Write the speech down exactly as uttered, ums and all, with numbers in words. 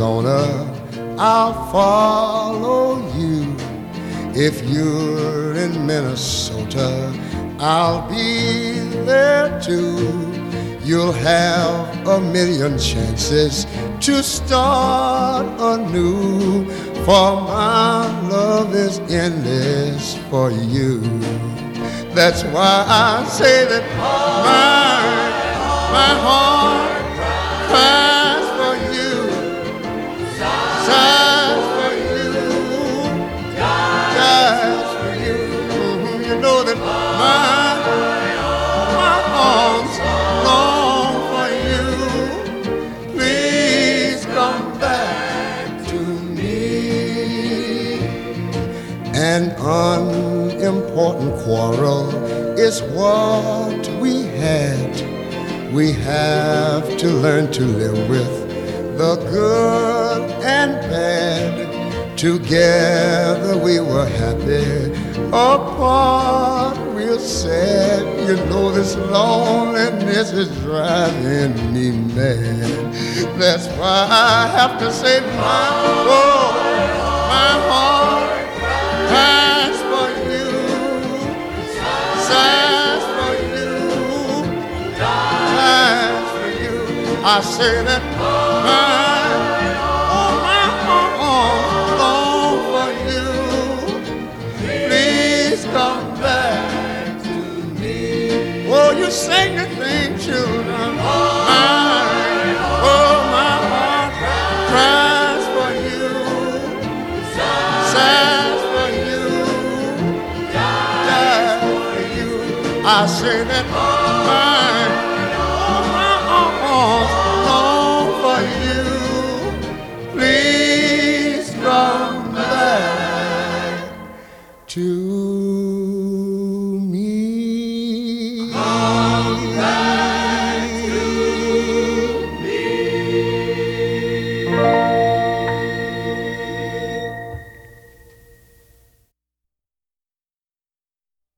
Arizona, I'll follow you. If you're in Minnesota, I'll be there too. You'll have a million chances to start anew, for my love is endless for you. That's why I say that my, my heart cries for you, sighs for you, dies for you. Mm-hmm. You know that my, my arms long for you. Please come back to me. An unimportant quarrel is what we had. We have to learn to live with the good and bad. Together we were happy, apart we're sad. You know this loneliness is driving me mad. That's why I have to say my, oh, my heart cries for you, sighs for you, dies for you. I say that my, oh, my arms long for you. Please come back to me. Oh, you sing the thing, children. My, oh, my heart cries for you, sighs for you, dies for you. I say that my, oh, my arms long for you. Please come back to me. Come back.